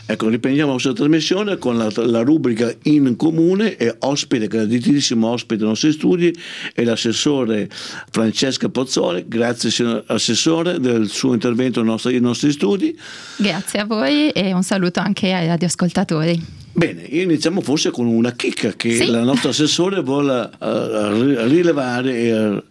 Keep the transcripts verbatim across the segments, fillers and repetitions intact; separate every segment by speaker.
Speaker 1: Ecco, riprendiamo la nostra trasmissione con la, la rubrica In Comune, e ospite, graditissimo ospite dei nostri studi, è l'assessore Francesca Pozzoli. Grazie signor Assessore del suo intervento nei nostri, nei nostri studi.
Speaker 2: Grazie a voi e un saluto anche ai radioascoltatori.
Speaker 1: Bene, iniziamo forse con una chicca che sì. la nostra Assessore vuole uh, rilevare e uh,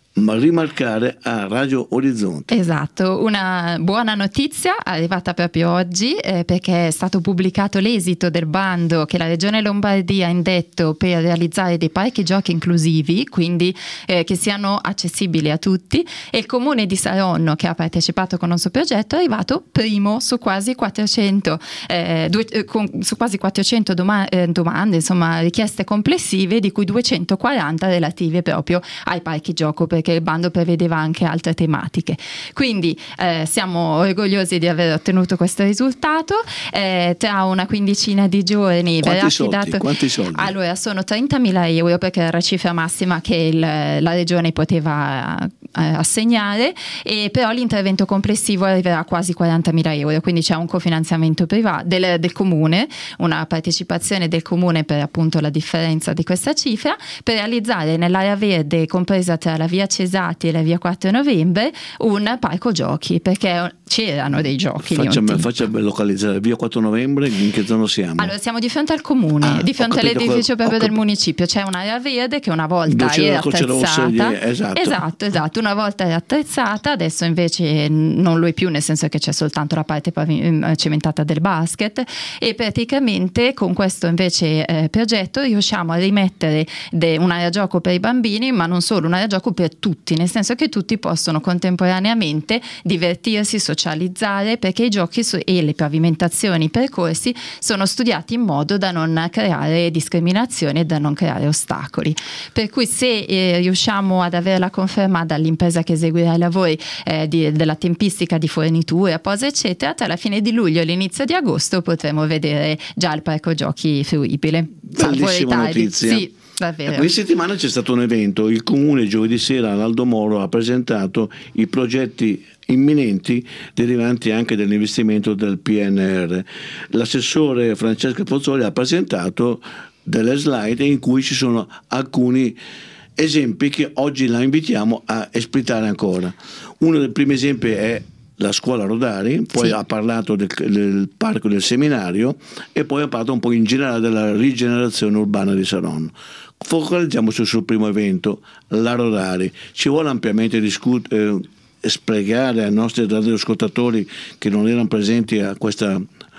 Speaker 1: rimarcare a Radio Orizzonte.
Speaker 2: Esatto, una buona notizia arrivata proprio oggi, eh, perché è stato pubblicato l'esito del bando che la Regione Lombardia ha indetto per realizzare dei parchi giochi inclusivi, quindi eh, che siano accessibili a tutti, e il Comune di Saronno, che ha partecipato con il suo progetto, è arrivato primo su quasi quattrocento eh, due, eh, con, su quasi quattrocento doma- eh, domande, insomma richieste complessive, di cui duecentoquaranta relative proprio ai parchi gioco, perché il bando prevedeva anche altre tematiche. Quindi eh, siamo orgogliosi di aver ottenuto questo risultato. Eh, tra una quindicina di giorni
Speaker 1: Quanti
Speaker 2: verrà
Speaker 1: soldi?
Speaker 2: affidato.
Speaker 1: Quanti soldi?
Speaker 2: Allora, sono trentamila euro, perché era la cifra massima che il, la Regione poteva eh, assegnare, e però l'intervento complessivo arriverà a quasi quarantamila euro, quindi c'è un cofinanziamento privato del, del Comune, una partecipazione del Comune per appunto la differenza di questa cifra, per realizzare nell'area verde compresa tra la via Cesati e la via quattro novembre un parco giochi, perché c'erano dei giochi.
Speaker 1: Facciamo, facciamo localizzare via quattro novembre, in che zona siamo?
Speaker 2: Allora, siamo di fronte al Comune, ah, di fronte all'edificio proprio del municipio. C'è un'area verde che una volta era attrezzata.
Speaker 1: Rossa, esatto.
Speaker 2: esatto, esatto, una volta era attrezzata, adesso invece non lo è più, nel senso che c'è soltanto la parte cementata del basket, e praticamente con questo invece eh, progetto riusciamo a rimettere de- un'area gioco per i bambini, ma non solo, un'area gioco per tutti, nel senso che tutti possono contemporaneamente divertirsi, socializzare, perché i giochi su- e le pavimentazioni, i percorsi sono studiati in modo da non creare discriminazioni e da non creare ostacoli. Per cui se eh, riusciamo ad avere la conferma dall'impresa che eseguirà i lavori eh, di, della tempistica di forniture, pose eccetera, tra la fine di luglio e l'inizio di agosto potremo vedere già il parco giochi fruibile.
Speaker 1: Bellissima notizia.
Speaker 2: Sì. Davvero.
Speaker 1: Questa settimana c'è stato un evento, il Comune giovedì sera all'Aldo Moro ha presentato i progetti imminenti derivanti anche dall'investimento del P N R. L'assessore Francesca Pozzoli ha presentato delle slide in cui ci sono alcuni esempi che oggi la invitiamo a espletare ancora. Uno dei primi esempi è la scuola Rodari, poi sì. ha parlato del, del parco del seminario, e poi ha parlato un po' in generale della rigenerazione urbana di Saronno. Focalizziamoci sul primo evento, la Rodari. Ci vuole ampiamente discutere, eh, spiegare ai nostri radioascoltatori che non erano presenti a questa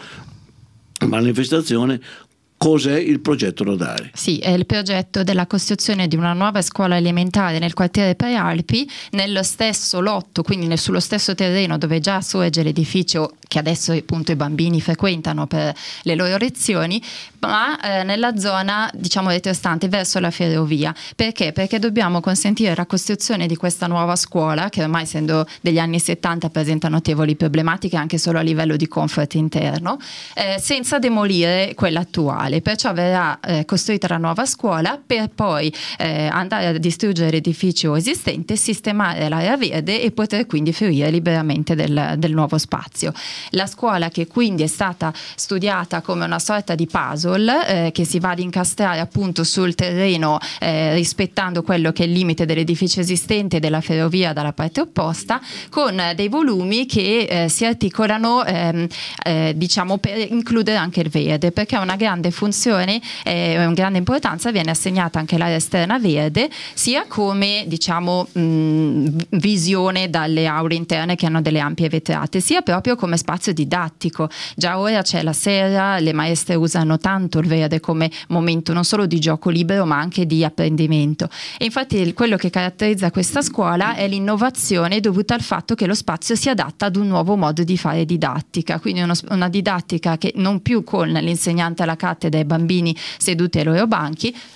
Speaker 1: manifestazione cos'è il progetto Rodari?
Speaker 2: Sì, è il progetto della costruzione di una nuova scuola elementare nel quartiere Prealpi, nello stesso lotto, quindi nel, sullo stesso terreno dove già sorge l'edificio che adesso appunto i bambini frequentano per le loro lezioni, ma eh, nella zona diciamo retrostante verso la ferrovia. Perché? Perché dobbiamo consentire la costruzione di questa nuova scuola, che ormai essendo degli anni settanta presenta notevoli problematiche anche solo a livello di comfort interno, eh, senza demolire quella attuale. Perciò verrà eh, costruita la nuova scuola per poi eh, andare a distruggere l'edificio esistente, sistemare l'area verde e poter quindi fruire liberamente del, del nuovo spazio. La scuola, che quindi è stata studiata come una sorta di puzzle eh, che si va ad incastrare appunto sul terreno eh, rispettando quello che è il limite dell'edificio esistente e della ferrovia dalla parte opposta, con dei volumi che eh, si articolano ehm, eh, diciamo per includere anche il verde, perché è una grande funzione e eh, una grande importanza viene assegnata anche all'area esterna verde, sia come diciamo mh, visione dalle aule interne che hanno delle ampie vetrate, sia proprio come spazio didattico. Già ora c'è la sera, le maestre usano tanto il verde come momento non solo di gioco libero ma anche di apprendimento, e infatti quello che caratterizza questa scuola è l'innovazione dovuta al fatto che lo spazio si adatta ad un nuovo modo di fare didattica, quindi uno, una didattica che non più con l'insegnante alla cattedra e i bambini seduti ai loro banchi,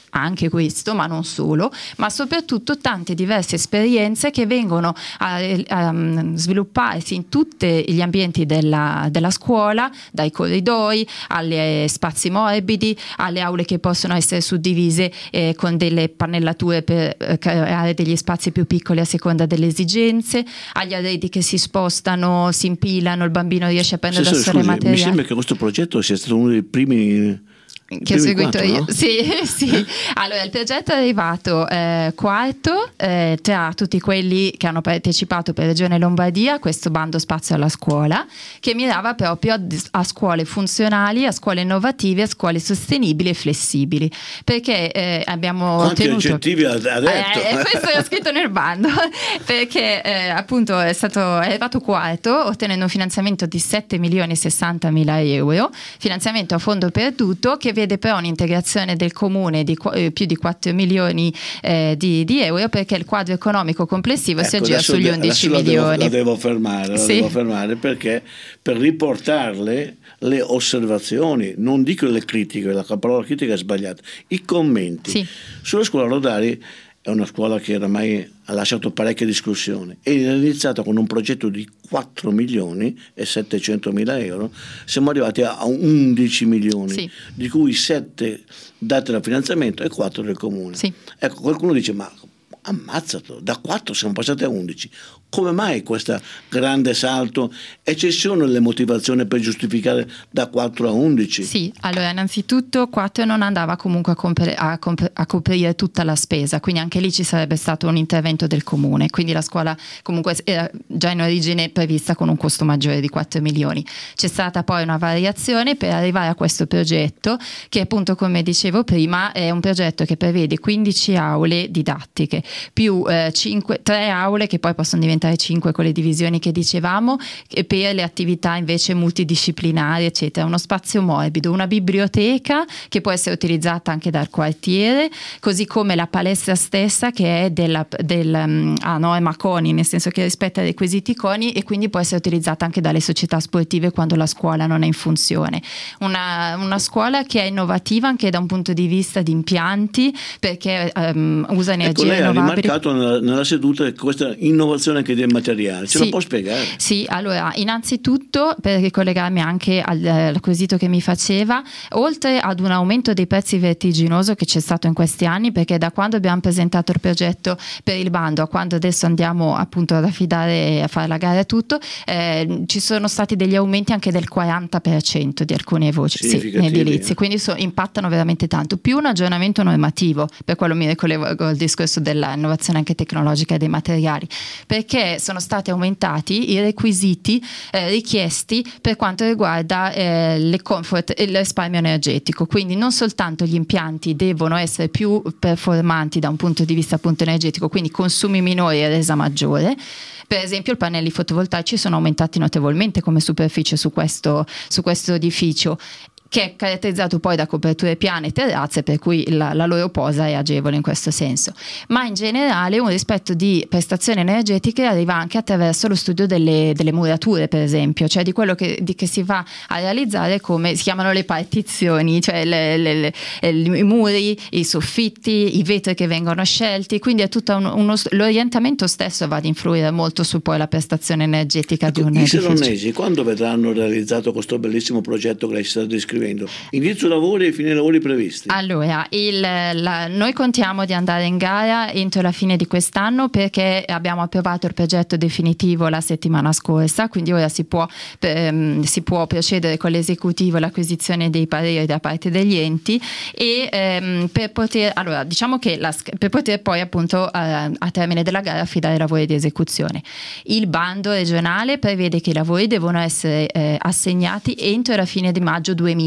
Speaker 2: anche questo, ma non solo, ma soprattutto tante diverse esperienze che vengono a, a svilupparsi in tutti gli ambienti della, della scuola, dai corridoi alle spazi morbidi, alle aule che possono essere suddivise eh, con delle pannellature per eh, creare degli spazi più piccoli a seconda delle esigenze, agli arredi che si spostano, si impilano, il bambino riesce a prendere
Speaker 1: sì,
Speaker 2: da
Speaker 1: sì,
Speaker 2: solo i materiali.
Speaker 1: Mi sembra che questo progetto sia stato uno dei primi
Speaker 2: che ho seguito
Speaker 1: quattro,
Speaker 2: io,
Speaker 1: no?
Speaker 2: sì, sì. Allora il progetto è arrivato eh, quarto eh, tra tutti quelli che hanno partecipato per Regione Lombardia a questo bando Spazio alla Scuola, che mirava proprio a, a scuole funzionali, a scuole innovative, a scuole sostenibili e flessibili, perché eh, abbiamo
Speaker 1: quanti
Speaker 2: ottenuto
Speaker 1: aggettivi ha detto?
Speaker 2: Eh, questo è scritto nel bando, perché eh, appunto è stato è arrivato quarto ottenendo un finanziamento di sette milioni e sessanta mila euro, finanziamento a fondo perduto, che vede però un'integrazione del comune di eh, più di quattro milioni eh, di, di euro, perché il quadro economico complessivo ecco, si aggira sugli
Speaker 1: de-
Speaker 2: undici
Speaker 1: la
Speaker 2: milioni.
Speaker 1: Devo, la devo fermare, la
Speaker 2: sì.
Speaker 1: devo fermare perché per riportarle le osservazioni, non dico le critiche, la parola critica è sbagliata, i commenti
Speaker 2: sì.
Speaker 1: sulla scuola Rodari. È una scuola che oramai ha lasciato parecchie discussioni e è iniziata con un progetto di quattro milioni e settecento mila euro, siamo arrivati a undici milioni,
Speaker 2: sì.
Speaker 1: di cui sette dati dal finanziamento e quattro del comune.
Speaker 2: Sì.
Speaker 1: Ecco, qualcuno dice ma ammazzato, da quattro siamo passati a undici. Come mai questo grande salto e ci sono le motivazioni per giustificare da quattro a undici?
Speaker 2: Sì, allora innanzitutto quattro non andava comunque a, compre- a, comp- a coprire tutta la spesa, quindi anche lì ci sarebbe stato un intervento del comune, quindi la scuola comunque era già in origine prevista con un costo maggiore di quattro milioni. C'è stata poi una variazione per arrivare a questo progetto che appunto, come dicevo prima, è un progetto che prevede quindici aule didattiche più eh, cinque, tre aule che poi possono diventare cinque con le divisioni che dicevamo, e per le attività invece multidisciplinari eccetera, uno spazio morbido, una biblioteca che può essere utilizzata anche dal quartiere, così come la palestra stessa che è della, del um, ah, norma CONI, nel senso che rispetta i requisiti CONI e quindi può essere utilizzata anche dalle società sportive quando la scuola non è in funzione. Una, una scuola che è innovativa anche da un punto di vista di impianti, perché um, usa energie
Speaker 1: ecco, lei
Speaker 2: rinnovabili.
Speaker 1: Ha rimarcato nella, nella seduta questa innovazione anche dei materiali, ce
Speaker 2: sì.
Speaker 1: la può spiegare?
Speaker 2: Sì, allora innanzitutto per ricollegarmi anche al, al quesito che mi faceva, oltre ad un aumento dei prezzi vertiginoso che c'è stato in questi anni, perché da quando abbiamo presentato il progetto per il bando a quando adesso andiamo appunto ad affidare a fare la gara e tutto, eh, ci sono stati degli aumenti anche del quaranta per cento di alcune voci sì, in edilizia,
Speaker 1: eh.
Speaker 2: quindi so, impattano veramente tanto, più un aggiornamento normativo, per quello mi ricollego al discorso dell'innovazione anche tecnologica dei materiali, perché sono stati aumentati i requisiti eh, richiesti per quanto riguarda eh, le comfort e il risparmio energetico, quindi non soltanto gli impianti devono essere più performanti da un punto di vista appunto energetico, quindi consumi minori e resa maggiore. Per esempio i pannelli fotovoltaici sono aumentati notevolmente come superficie su questo, su questo edificio, che è caratterizzato poi da coperture piane e terrazze, per cui la, la loro posa è agevole in questo senso. Ma in generale un rispetto di prestazioni energetiche arriva anche attraverso lo studio delle, delle murature, per esempio, cioè di quello che, di che si va a realizzare, come si chiamano le partizioni, cioè le, le, le, i muri, i soffitti, i vetri che vengono scelti, quindi è tutto un, uno, l'orientamento stesso va ad influire molto su poi la prestazione energetica
Speaker 1: ecco,
Speaker 2: di un
Speaker 1: i
Speaker 2: edificio.
Speaker 1: I seronesi quando vedranno realizzato questo bellissimo progetto che lei sta descrivendo? Inizio lavori e fine lavori previsti?
Speaker 2: Allora, il, la, noi contiamo di andare in gara entro la fine di quest'anno, perché abbiamo approvato il progetto definitivo la settimana scorsa, quindi ora si può, ehm, si può procedere con l'esecutivo e l'acquisizione dei pareri da parte degli enti e ehm, per poter, allora, diciamo che la, per poter poi appunto a, a termine della gara affidare i lavori di esecuzione. Il bando regionale prevede che i lavori devono essere eh, assegnati entro la fine di maggio duemilaventiquattro.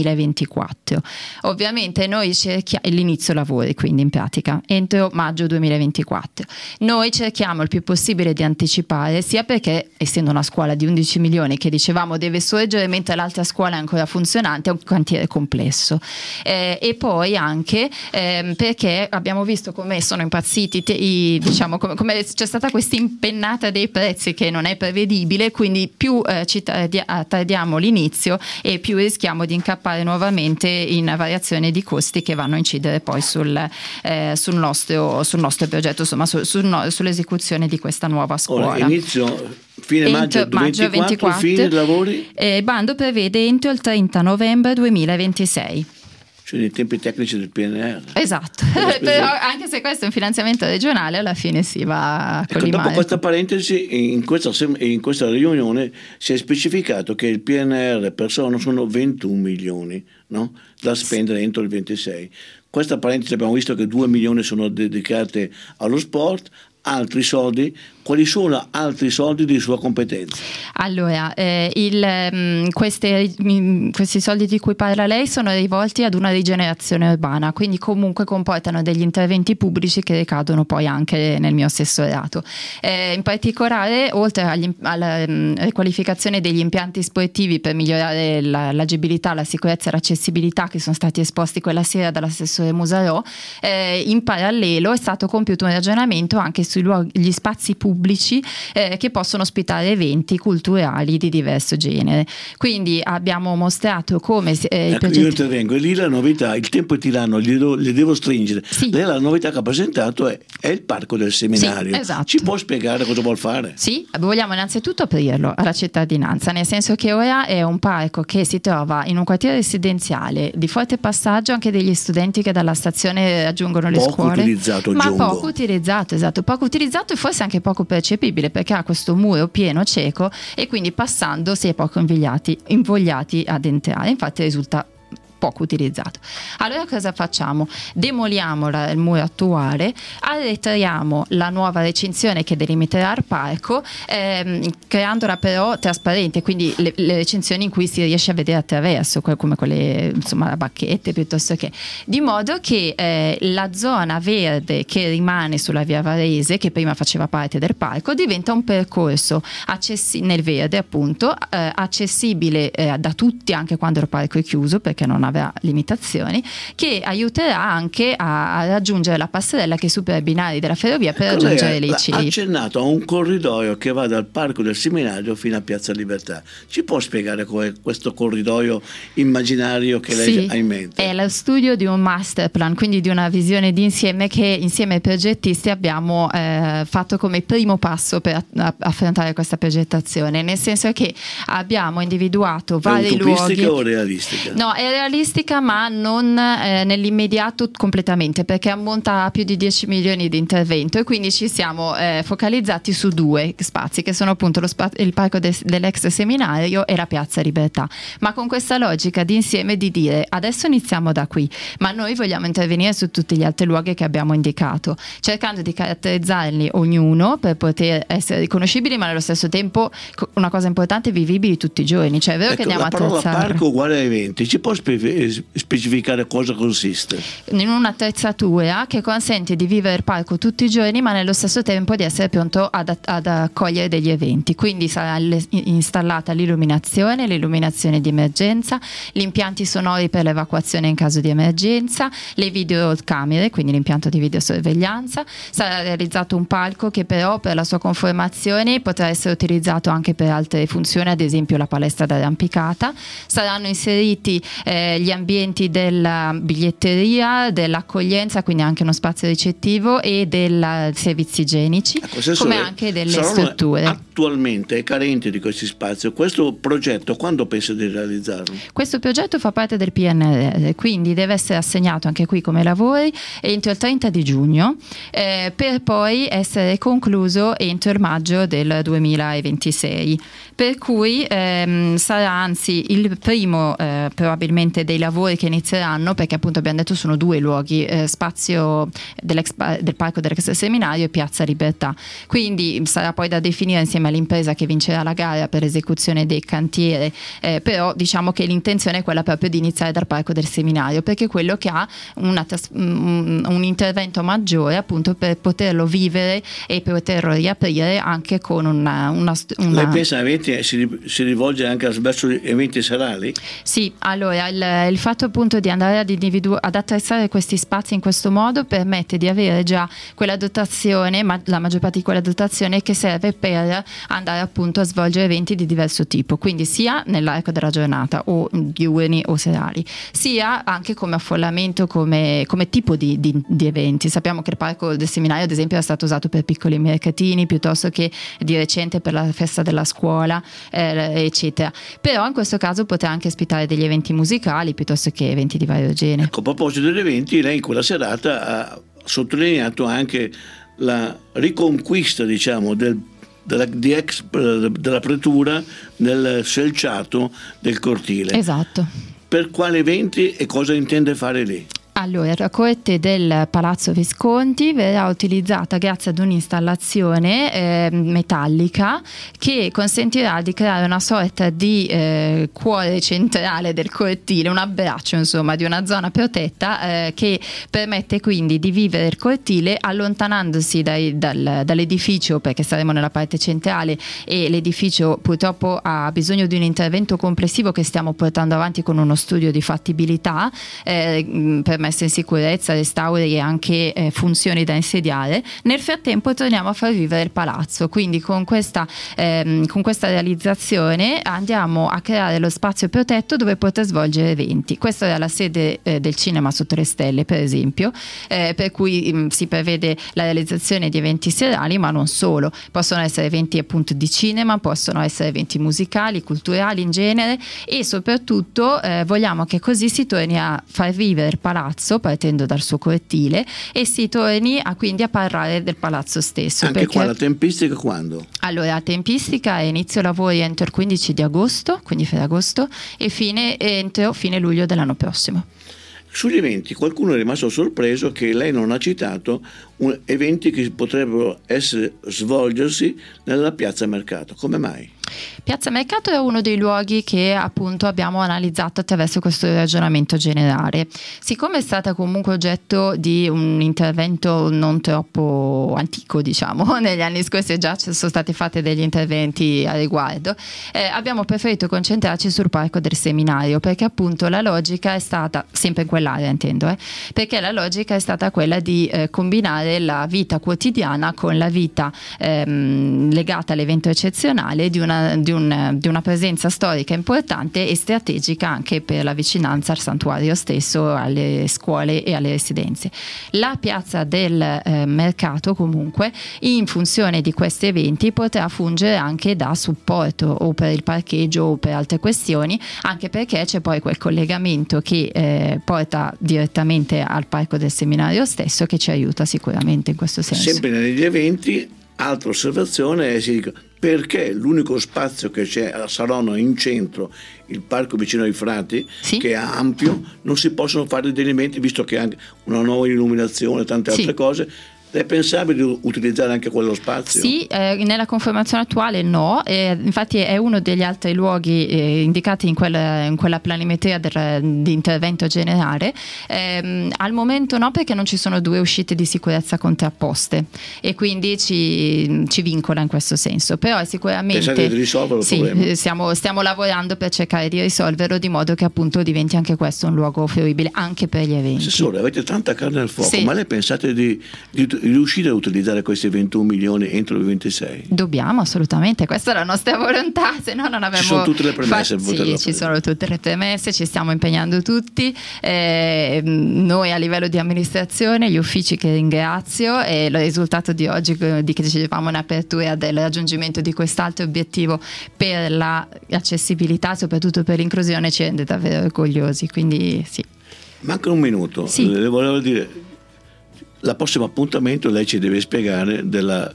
Speaker 2: Ovviamente noi cerchiamo l'inizio lavori, quindi in pratica entro maggio duemilaventiquattro. Noi cerchiamo il più possibile di anticipare, sia perché essendo una scuola di undici milioni che dicevamo deve sorgere mentre l'altra scuola è ancora funzionante, è un cantiere complesso, eh, e poi anche eh, perché abbiamo visto come sono impazziti te, i, diciamo come, come c'è stata questa impennata dei prezzi che non è prevedibile, quindi più eh, ci tardiamo l'inizio e più rischiamo di incappare sviluppare nuovamente in variazioni di costi che vanno a incidere poi sul, eh, sul, nostro, sul nostro progetto, insomma su, su, no, sull'esecuzione di questa nuova scuola.
Speaker 1: Ora, inizio fine maggio,
Speaker 2: maggio
Speaker 1: ventiquattro,
Speaker 2: ventiquattro,
Speaker 1: fine lavori?
Speaker 2: Eh, il bando prevede entro il trenta novembre duemilaventisei.
Speaker 1: Cioè nei tempi tecnici del P N R.
Speaker 2: Esatto, però anche se questo è un finanziamento regionale, alla fine si va a
Speaker 1: ecco, dopo questa parentesi, in questa, in questa riunione si è specificato che il P N R per sono sono ventuno milioni, no? Da spendere entro il ventisei. Questa parentesi abbiamo visto che due milioni sono dedicate allo sport, altri soldi. Quali sono altri soldi di sua competenza?
Speaker 2: Allora, eh, il, mh, queste, mh, questi soldi di cui parla lei sono rivolti ad una rigenerazione urbana, quindi comunque comportano degli interventi pubblici che ricadono poi anche nel mio assessorato. Eh, in particolare, oltre agli, alla mh, riqualificazione degli impianti sportivi per migliorare la, l'agibilità, la sicurezza e l'accessibilità che sono stati esposti quella sera dall'assessore Musarò, eh, in parallelo è stato compiuto un ragionamento anche sui luoghi, gli spazi pubblici pubblici eh, che possono ospitare eventi culturali di diverso genere. Quindi abbiamo mostrato come eh, il
Speaker 1: ecco,
Speaker 2: progetto...
Speaker 1: io intervengo, e lì la novità, il tempo è tiranno, gli devo, gli devo stringere.
Speaker 2: Sì.
Speaker 1: Lei la novità che ha presentato è, è il parco del seminario.
Speaker 2: Sì, esatto.
Speaker 1: Ci può spiegare cosa vuol fare?
Speaker 2: Sì, vogliamo innanzitutto aprirlo alla cittadinanza, nel senso che ora è un parco che si trova in un quartiere residenziale di forte passaggio anche degli studenti che dalla stazione raggiungono le
Speaker 1: poco
Speaker 2: scuole.
Speaker 1: Utilizzato,
Speaker 2: ma
Speaker 1: aggiungo.
Speaker 2: poco utilizzato, esatto, poco utilizzato e forse anche poco percepibile, perché ha questo muro pieno cieco e quindi passando si è poco invogliati, invogliati ad entrare, infatti risulta poco utilizzato. Allora cosa facciamo? Demoliamo la, il muro attuale, arretriamo la nuova recinzione che delimiterà il parco, ehm, creandola però trasparente, quindi le, le recinzioni in cui si riesce a vedere attraverso, come quelle, insomma, bacchette piuttosto che, di modo che eh, la zona verde che rimane sulla via Varese, che prima faceva parte del parco, diventa un percorso accessi- nel verde appunto, eh, accessibile eh, da tutti anche quando il parco è chiuso, perché non ha avrà limitazioni, che aiuterà anche a, a raggiungere la passerella che supera i binari della ferrovia per
Speaker 1: ecco,
Speaker 2: raggiungere i
Speaker 1: ha
Speaker 2: licei.
Speaker 1: Ha accennato a un corridoio che va dal Parco del Seminario fino a Piazza Libertà. Ci può spiegare qual è questo corridoio immaginario che lei
Speaker 2: sì,
Speaker 1: ha in mente?
Speaker 2: È lo studio di un master plan, quindi di una visione d'insieme che insieme ai progettisti abbiamo eh, fatto come primo passo per a, affrontare questa progettazione, nel senso che abbiamo individuato vari luoghi.
Speaker 1: È utopistica o realistica?
Speaker 2: No, è realistica, ma non eh, nell'immediato completamente, perché ammonta a più di dieci milioni di intervento e quindi ci siamo eh, focalizzati su due spazi che sono appunto lo spa- il parco de- dell'ex seminario e la Piazza Libertà, ma con questa logica di insieme di dire adesso iniziamo da qui, ma noi vogliamo intervenire su tutti gli altri luoghi che abbiamo indicato, cercando di caratterizzarli ognuno per poter essere riconoscibili, ma nello stesso tempo una cosa importante, vivibili tutti i giorni, cioè è vero, ecco, che andiamo a attrezzare.
Speaker 1: La parola parco uguale a eventi, ci può spe- specificare cosa consiste?
Speaker 2: In un'attrezzatura che consente di vivere il parco tutti i giorni, ma nello stesso tempo di essere pronto ad, ad accogliere degli eventi, quindi sarà le, installata l'illuminazione, l'illuminazione di emergenza, gli impianti sonori per l'evacuazione in caso di emergenza, le videocamere, quindi l'impianto di videosorveglianza, sarà realizzato un palco che però per la sua conformazione potrà essere utilizzato anche per altre funzioni, ad esempio la palestra d'arrampicata, saranno inseriti eh, gli ambienti della biglietteria, dell'accoglienza, quindi anche uno spazio ricettivo e dei servizi igienici, ecco, come anche delle strutture.
Speaker 1: Attualmente è carente di questi spazi. Questo progetto quando pensa di realizzarlo?
Speaker 2: Questo progetto fa parte del P N R R, quindi deve essere assegnato anche qui come lavori entro il trenta di giugno eh, per poi essere concluso entro il maggio del duemilaventisei, per cui ehm, sarà anzi il primo eh, probabilmente dei lavori che inizieranno, perché appunto abbiamo detto sono due luoghi, eh, spazio dell'ex, del parco dell'ex seminario e Piazza Libertà, quindi sarà poi da definire insieme all'impresa che vincerà la gara per l'esecuzione del cantiere, eh, però diciamo che l'intenzione è quella proprio di iniziare dal parco del seminario, perché è quello che ha una, un, un intervento maggiore appunto per poterlo vivere e poterlo riaprire anche con una, una, una...
Speaker 1: Lei pensa eventi, si, si rivolge anche verso eventi serali?
Speaker 2: Sì, allora il, il fatto appunto di andare ad, individu- ad attrezzare questi spazi in questo modo permette di avere già quella dotazione, ma la maggior parte di quella dotazione che serve per andare appunto a svolgere eventi di diverso tipo, quindi sia nell'arco della giornata o diurni o serali, sia anche come affollamento, come, come tipo di, di, di eventi. Sappiamo che il parco del seminario ad esempio è stato usato per piccoli mercatini, piuttosto che di recente per la festa della scuola, eh, eccetera. Però in questo caso potrà anche ospitare degli eventi musicali piuttosto che eventi di vario genere.
Speaker 1: Ecco, a proposito degli eventi, lei in quella serata ha sottolineato anche la riconquista, diciamo, del, della, di ex, della pretura nel selciato del cortile.
Speaker 2: Esatto.
Speaker 1: Per quali eventi e cosa intende fare lì?
Speaker 2: Allora, la corte del Palazzo Visconti verrà utilizzata grazie ad un'installazione eh, metallica che consentirà di creare una sorta di eh, cuore centrale del cortile, un abbraccio insomma di una zona protetta eh, che permette quindi di vivere il cortile allontanandosi dai, dal, dall'edificio, perché saremo nella parte centrale e l'edificio purtroppo ha bisogno di un intervento complessivo che stiamo portando avanti con uno studio di fattibilità eh, per messa in sicurezza, restauri e anche eh, funzioni da insediare. Nel frattempo torniamo a far vivere il palazzo, quindi con questa, ehm, con questa realizzazione andiamo a creare lo spazio protetto dove poter svolgere eventi. Questa era la sede eh, del cinema sotto le stelle, per esempio, eh, per cui mh, si prevede la realizzazione di eventi serali, ma non solo, possono essere eventi appunto di cinema, possono essere eventi musicali, culturali in genere, e soprattutto eh, vogliamo che così si torni a far vivere il palazzo partendo dal suo cortile e si torni a, quindi a parlare del palazzo stesso.
Speaker 1: Anche
Speaker 2: perché...
Speaker 1: qua la tempistica quando?
Speaker 2: Allora, la tempistica è inizio lavori entro il quindici di agosto, quindi Ferragosto, e fine entro fine luglio dell'anno prossimo.
Speaker 1: Sugli eventi qualcuno è rimasto sorpreso che lei non ha citato un, eventi che potrebbero essere svolgersi nella piazza Mercato. Come mai?
Speaker 2: Piazza Mercato è uno dei luoghi che appunto abbiamo analizzato attraverso questo ragionamento generale. Siccome è stata comunque oggetto di un intervento non troppo antico, diciamo, negli anni scorsi già ci sono stati fatti degli interventi a riguardo, eh, abbiamo preferito concentrarci sul parco del seminario, perché appunto la logica è stata, sempre in quell'area intendo, eh, perché la logica è stata quella di eh, combinare la vita quotidiana con la vita ehm, legata all'evento eccezionale di una Di, un, di una presenza storica importante e strategica anche per la vicinanza al santuario stesso, alle scuole e alle residenze. La piazza del eh, Mercato comunque in funzione di questi eventi potrà fungere anche da supporto o per il parcheggio o per altre questioni, anche perché c'è poi quel collegamento che eh, porta direttamente al parco del seminario stesso, che ci aiuta sicuramente in questo senso.
Speaker 1: Sempre negli eventi, altra osservazione è si dice, perché l'unico spazio che c'è a Saronno in centro, il parco vicino ai Frati, sì, che è ampio, non si possono fare degli elementi, visto che ha anche una nuova illuminazione e tante altre sì. cose. È pensabile di utilizzare anche quello spazio? Sì,
Speaker 2: eh, nella conformazione attuale no, eh, infatti è uno degli altri luoghi eh, indicati in quella, in quella planimetria del, di intervento generale. Eh, al momento no, perché non ci sono due uscite di sicurezza contrapposte e quindi ci, ci vincola in questo senso, però è sicuramente...
Speaker 1: Pensate di risolverlo il
Speaker 2: sì,
Speaker 1: problema?
Speaker 2: Stiamo, stiamo lavorando per cercare di risolverlo di modo che appunto diventi anche questo un luogo fruibile anche per gli eventi.
Speaker 1: Assessore, avete tanta carne al fuoco,
Speaker 2: sì.
Speaker 1: ma lei pensate di, di riuscire a utilizzare questi ventuno milioni entro il ventisei?
Speaker 2: Dobbiamo, assolutamente, questa è la nostra volontà, se no non avremmo...
Speaker 1: Ci sono tutte le premesse.
Speaker 2: Fa... Sì, ci sono tutte le premesse, ci stiamo impegnando tutti, eh, noi a livello di amministrazione, gli uffici che ringrazio, e il risultato di oggi di che dicevamo in apertura del raggiungimento di quest'altro obiettivo per l'accessibilità, soprattutto per l'inclusione, ci rende davvero orgogliosi, quindi sì.
Speaker 1: Manca un minuto,
Speaker 2: sì.
Speaker 1: Le volevo dire... La prossimo appuntamento lei ci deve spiegare della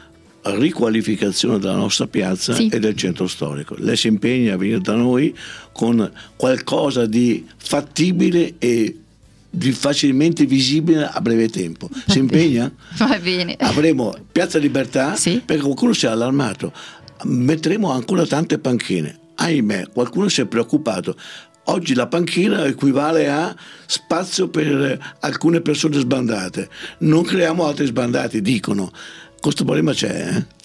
Speaker 1: riqualificazione della nostra piazza sì. e del centro storico. Lei si impegna a venire da noi con qualcosa di fattibile e di facilmente visibile a breve tempo. Va si impegna?
Speaker 2: Va bene.
Speaker 1: Avremo Piazza Libertà, sì. perché qualcuno si è allarmato. Metteremo ancora tante panchine. Ahimè, qualcuno si è preoccupato. Oggi la panchina equivale a spazio per alcune persone sbandate. Non creiamo altri sbandati, dicono. Questo problema c'è, eh?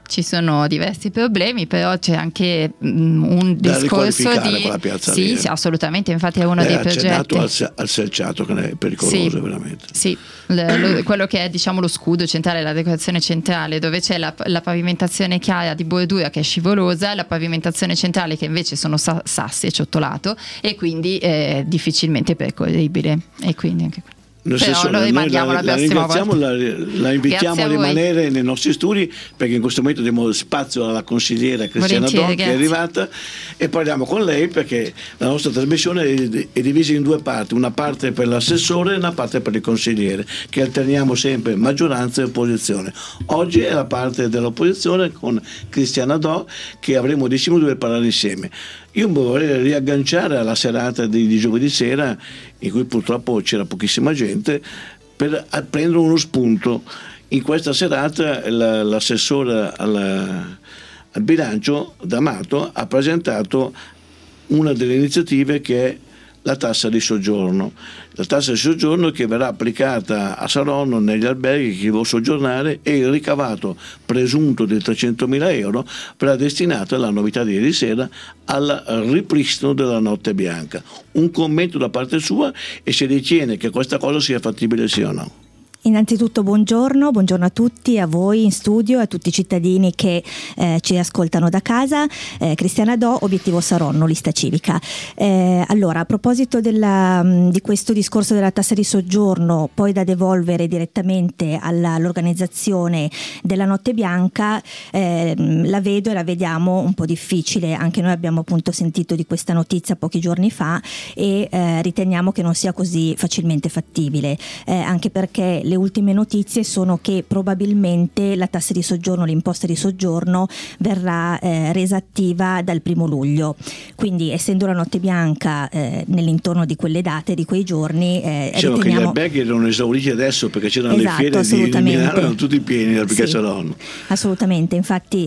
Speaker 2: ci sono diversi problemi, però c'è anche um, un
Speaker 1: da
Speaker 2: discorso di
Speaker 1: quella piazza
Speaker 2: sì,
Speaker 1: lì.
Speaker 2: sì, assolutamente, infatti è uno
Speaker 1: Lei
Speaker 2: dei
Speaker 1: ha
Speaker 2: progetti
Speaker 1: accennato al, al selciato, che è pericoloso,
Speaker 2: sì,
Speaker 1: veramente.
Speaker 2: Sì, le, lo, quello che è, diciamo, lo scudo centrale, la decorazione centrale, dove c'è la, la pavimentazione chiara di bordura che è scivolosa, la pavimentazione centrale che invece sono sa- sassi e ciottolato, e quindi è difficilmente percorribile, e quindi anche
Speaker 1: Nel
Speaker 2: però
Speaker 1: senso,
Speaker 2: lo rimandiamo
Speaker 1: noi
Speaker 2: la,
Speaker 1: la, la ringraziamo, la, la invitiamo
Speaker 2: Grazie
Speaker 1: a
Speaker 2: a voi.
Speaker 1: rimanere nei nostri studi, perché in questo momento diamo spazio alla consigliera Cristiana
Speaker 2: Volentieri,
Speaker 1: Dò, che è
Speaker 2: grazie.
Speaker 1: arrivata, e parliamo con lei, perché la nostra trasmissione è, è divisa in due parti, una parte per l'assessore e una parte per il consigliere, che alterniamo sempre maggioranza e opposizione. Oggi è la parte dell'opposizione con Cristiana Dò, che avremo dieci minuti per parlare insieme. Io mi vorrei riagganciare alla serata di, di giovedì sera, in cui purtroppo c'era pochissima gente, per prendere uno spunto. In questa serata la, l'assessore alla, al bilancio D'Amato ha presentato una delle iniziative che è la tassa di soggiorno. La tassa di soggiorno che verrà applicata a Saronno negli alberghi che vuol soggiornare, e il ricavato presunto di trecentomila euro verrà destinato alla novità di ieri sera al ripristino della notte bianca. Un commento da parte sua, e se ritiene che questa cosa sia fattibile sì o no.
Speaker 3: Innanzitutto buongiorno, buongiorno a tutti, a voi in studio, a tutti i cittadini che eh, ci ascoltano da casa. eh, Cristiana Dò, Obiettivo Saronno, lista civica. Eh, allora, a proposito della, di questo discorso della tassa di soggiorno, poi da devolvere direttamente alla, all'organizzazione della Notte Bianca, eh, la vedo e la vediamo un po' difficile. Anche noi abbiamo appunto sentito di questa notizia pochi giorni fa, e eh, riteniamo che non sia così facilmente fattibile, eh, anche perché le ultime notizie sono che probabilmente la tassa di soggiorno, l'imposta di soggiorno verrà eh, resa attiva dal primo luglio, quindi essendo la Notte Bianca eh, nell'intorno di quelle date, di quei giorni, eh,
Speaker 1: diciamo
Speaker 3: riteniamo...
Speaker 1: che gli alberghi erano esauriti adesso, perché c'erano
Speaker 3: esatto,
Speaker 1: le fiere di Milano, erano tutti pieni perché
Speaker 3: sì,
Speaker 1: Saronno.
Speaker 3: Assolutamente, infatti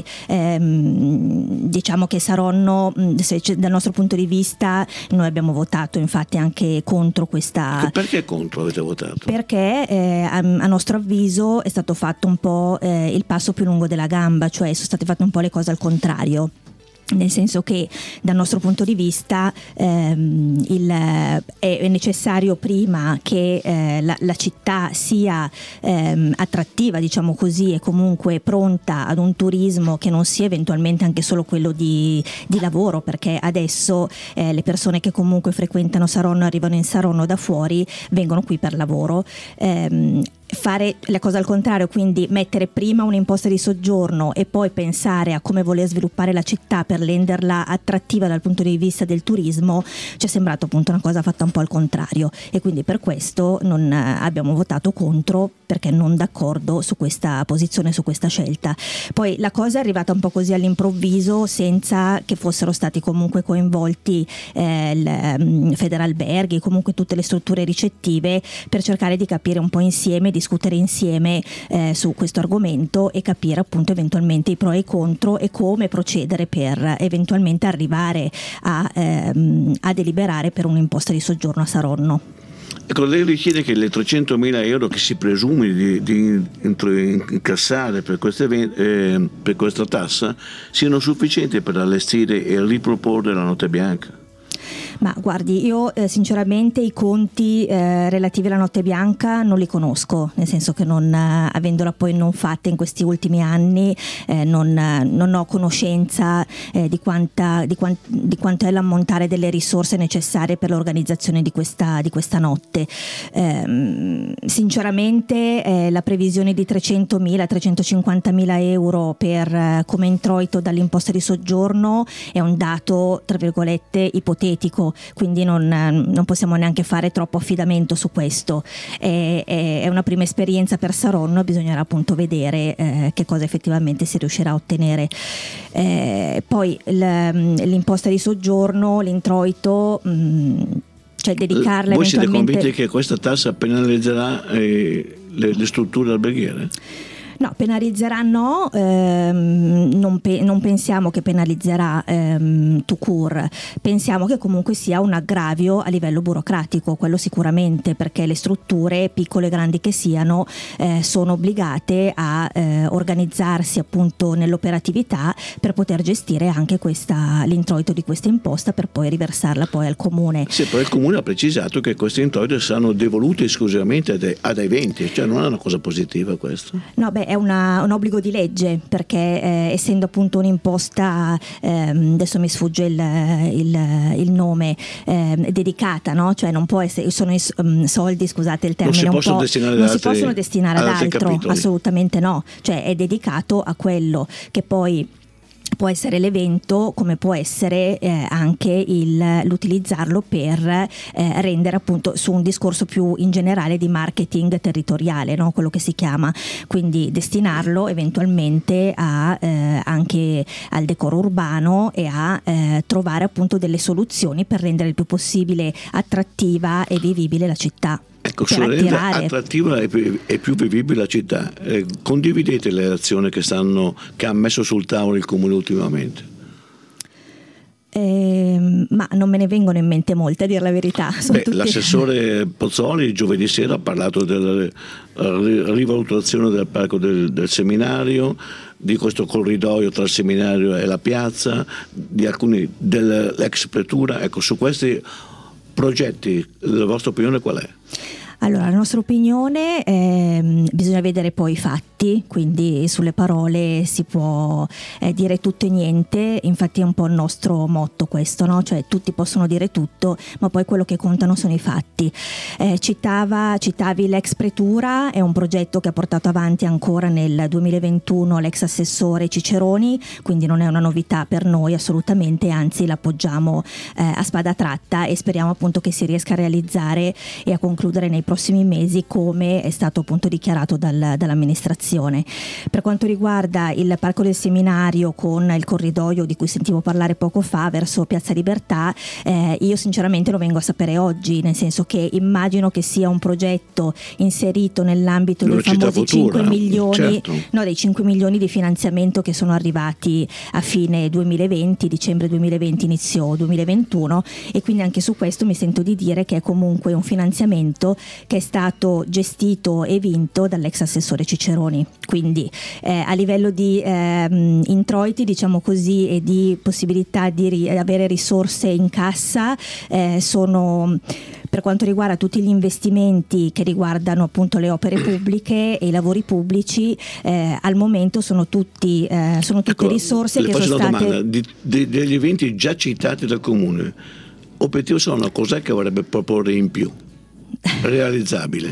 Speaker 3: ehm, diciamo che Saronno, se dal nostro punto di vista, noi abbiamo votato infatti anche contro questa...
Speaker 1: Perché contro avete votato?
Speaker 3: Perché eh, a, a nostro avviso è stato fatto un po' eh, il passo più lungo della gamba, cioè sono state fatte un po' le cose al contrario. Nel senso che dal nostro punto di vista ehm, il, è necessario prima che eh, la, la città sia ehm, attrattiva, diciamo così, e comunque pronta ad un turismo che non sia eventualmente anche solo quello di, di lavoro, perché adesso eh, le persone che comunque frequentano Saronno, arrivano in Saronno da fuori, vengono qui per lavoro. Ehm, fare le cose al contrario, quindi mettere prima un'imposta di soggiorno e poi pensare a come voler sviluppare la città per renderla attrattiva dal punto di vista del turismo, ci è sembrato appunto una cosa fatta un po' al contrario, e quindi per questo non abbiamo votato contro, perché non d'accordo su questa posizione, su questa scelta. Poi la cosa è arrivata un po' così all'improvviso, senza che fossero stati comunque coinvolti eh, il Federalberghi, comunque tutte le strutture ricettive, per cercare di capire un po' insieme, discutere insieme eh, su questo argomento, e capire appunto eventualmente i pro e i contro, e come procedere per eventualmente arrivare a, ehm, a deliberare per un'imposta di soggiorno a Saronno.
Speaker 1: Ecco, lei ritiene che le trecentomila euro che si presume di, di incassare per, queste, eh, per questa tassa siano sufficienti per allestire e riproporre la Notte Bianca?
Speaker 3: Ma guardi, io eh, sinceramente i conti eh, relativi alla Notte Bianca non li conosco, nel senso che non, eh, avendola poi non fatta in questi ultimi anni, eh, non, non ho conoscenza eh, di, quanta, di, quant, di quanto è l'ammontare delle risorse necessarie per l'organizzazione di questa, di questa notte. Eh, sinceramente eh, la previsione di trecentomila trecentocinquantamila euro per, eh, come introito dall'imposta di soggiorno è un dato tra virgolette ipotetico, quindi non, non possiamo neanche fare troppo affidamento su questo. È, è una prima esperienza per Saronno, bisognerà appunto vedere eh, che cosa effettivamente si riuscirà a ottenere. Eh, poi l'imposta di soggiorno, l'introito, mh, cioè dedicarla
Speaker 1: Voi
Speaker 3: eventualmente...
Speaker 1: siete convinti che questa tassa penalizzerà eh, le, le strutture alberghiere?
Speaker 3: No, penalizzerà no, ehm, non, pe- non pensiamo che penalizzerà ehm, tout court, pensiamo che comunque sia un aggravio a livello burocratico, quello sicuramente, perché le strutture, piccole e grandi che siano, eh, sono obbligate a eh, organizzarsi appunto nell'operatività per poter gestire anche questa, l'introito di questa imposta per poi riversarla poi al comune.
Speaker 1: Sì, però il comune ha precisato che questi introiti saranno devoluti esclusivamente ad, ad eventi, cioè non è una cosa positiva questo?
Speaker 3: No, beh, è una, un obbligo di legge, perché eh, essendo appunto un'imposta, ehm, adesso mi sfugge il, il, il nome, ehm, dedicata, no? Cioè non può essere, sono i um, soldi, scusate il termine,
Speaker 1: non si possono
Speaker 3: un po',
Speaker 1: destinare
Speaker 3: non
Speaker 1: ad
Speaker 3: si
Speaker 1: altri,
Speaker 3: possono destinare ad, ad altro,
Speaker 1: capitoli.
Speaker 3: Assolutamente no, cioè è dedicato a quello che poi può essere l'evento, come può essere eh, anche il, l'utilizzarlo per eh, rendere appunto su un discorso più in generale di marketing territoriale, no? Quello che si chiama, quindi destinarlo eventualmente a, eh, anche al decoro urbano e a eh, trovare appunto delle soluzioni per rendere il più possibile attrattiva e vivibile la città.
Speaker 1: Ecco, sulla rende attrattiva e più, e più vivibile la città, eh, condividete le azioni che, stanno, che ha messo sul tavolo il comune ultimamente?
Speaker 3: Eh, ma non me ne vengono in mente molte, a dire la verità.
Speaker 1: Beh,
Speaker 3: tutti...
Speaker 1: L'assessore Pozzoli giovedì sera ha parlato della rivalutazione del parco del, del seminario, di questo corridoio tra il seminario e la piazza, di alcuni dell'ex pretura. Ecco, su questi progetti la vostra opinione qual è?
Speaker 3: Allora, la nostra opinione eh, bisogna vedere poi i fatti, quindi sulle parole si può eh, dire tutto e niente, infatti è un po' il nostro motto questo, no? Cioè tutti possono dire tutto, ma poi quello che contano sono i fatti. Eh, citava, citavi l'ex pretura, è un progetto che ha portato avanti ancora nel duemilaventuno l'ex assessore Ciceroni, quindi non è una novità per noi assolutamente, anzi l'appoggiamo eh, a spada tratta e speriamo appunto che si riesca a realizzare e a concludere nei prossimi mesi, come è stato appunto dichiarato dal, dall'amministrazione. Per quanto riguarda il parco del seminario con il corridoio di cui sentivo parlare poco fa verso Piazza Libertà, eh, io sinceramente lo vengo a sapere oggi, nel senso che immagino che sia un progetto inserito nell'ambito dei famosi cinque milioni, certo. no, dei cinque milioni di finanziamento che sono arrivati a fine duemilaventi, dicembre duemilaventi, inizio duemilaventuno, e quindi anche su questo mi sento di dire che è comunque un finanziamento che è stato gestito e vinto dall'ex assessore Ciceroni, quindi eh, a livello di eh, introiti, diciamo così, e di possibilità di ri- avere risorse in cassa, eh, sono, per quanto riguarda tutti gli investimenti che riguardano appunto le opere pubbliche e i lavori pubblici, eh, al momento sono tutti eh, sono tutte ecco, risorse che sono state...
Speaker 1: Domanda, di, di, degli eventi già citati dal comune, obiettivo sono, cos'è che vorrebbe proporre in più realizzabile?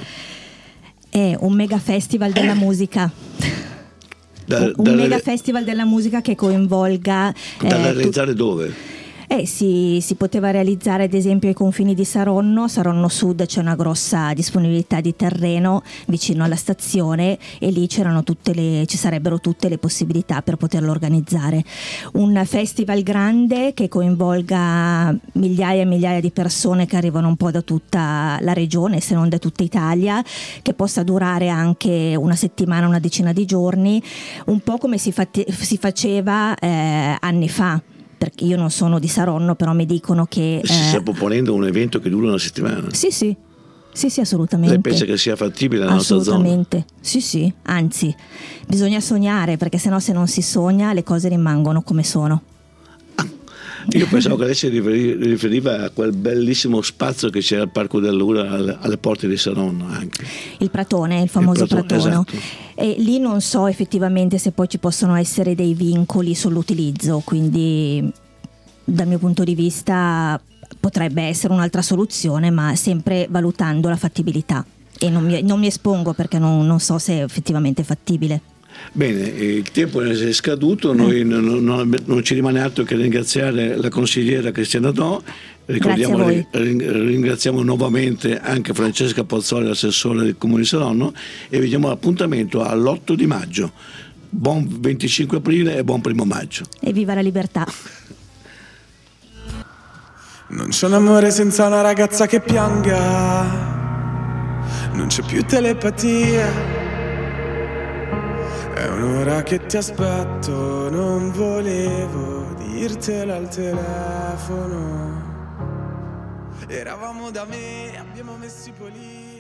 Speaker 3: È un mega festival della musica. Da, un da mega re... festival della musica che coinvolga
Speaker 1: da eh, realizzare tu... dove?
Speaker 3: Eh, si, si poteva realizzare ad esempio ai confini di Saronno, Saronno Sud c'è una grossa disponibilità di terreno vicino alla stazione e lì c'erano tutte le, ci sarebbero tutte le possibilità per poterlo organizzare. Un festival grande che coinvolga migliaia e migliaia di persone che arrivano un po' da tutta la regione, se non da tutta Italia, che possa durare anche una settimana, una decina di giorni, un po' come si, fate, si faceva eh, anni fa. Perché io non sono di Saronno, però mi dicono che...
Speaker 1: Si eh, sta proponendo un evento che dura una settimana.
Speaker 3: Sì, sì, sì, sì, assolutamente.
Speaker 1: Lei pensa che sia fattibile nella nostra zona?
Speaker 3: Assolutamente, sì, sì, anzi, bisogna sognare, perché sennò se non si sogna le cose rimangono come sono.
Speaker 1: Ah, io pensavo che lei si riferiva a quel bellissimo spazio che c'è al Parco dell'Ura, alle, alle porte di Saronno anche.
Speaker 3: Il Pratone, il famoso il Pratone, Pratono.
Speaker 1: Esatto.
Speaker 3: E lì non so effettivamente se poi ci possono essere dei vincoli sull'utilizzo, quindi dal mio punto di vista potrebbe essere un'altra soluzione, ma sempre valutando la fattibilità, e non mi, non mi espongo perché non, non so se è effettivamente fattibile.
Speaker 1: Bene, il tempo è scaduto, noi eh. non, non, non ci rimane altro che ringraziare la consigliera Cristiana Do. Ricordiamo, ringraziamo nuovamente anche Francesca Pozzoli, l'assessore del Comune di Saronno, e vi diamo l'appuntamento all'otto di maggio. Buon venticinque aprile e buon primo maggio.
Speaker 3: E viva la libertà!
Speaker 4: Non c'è un amore senza una ragazza che pianga, non c'è più telepatia. È un'ora che ti aspetto, non volevo dirtelo al telefono. Eravamo da me, abbiamo messo i polini.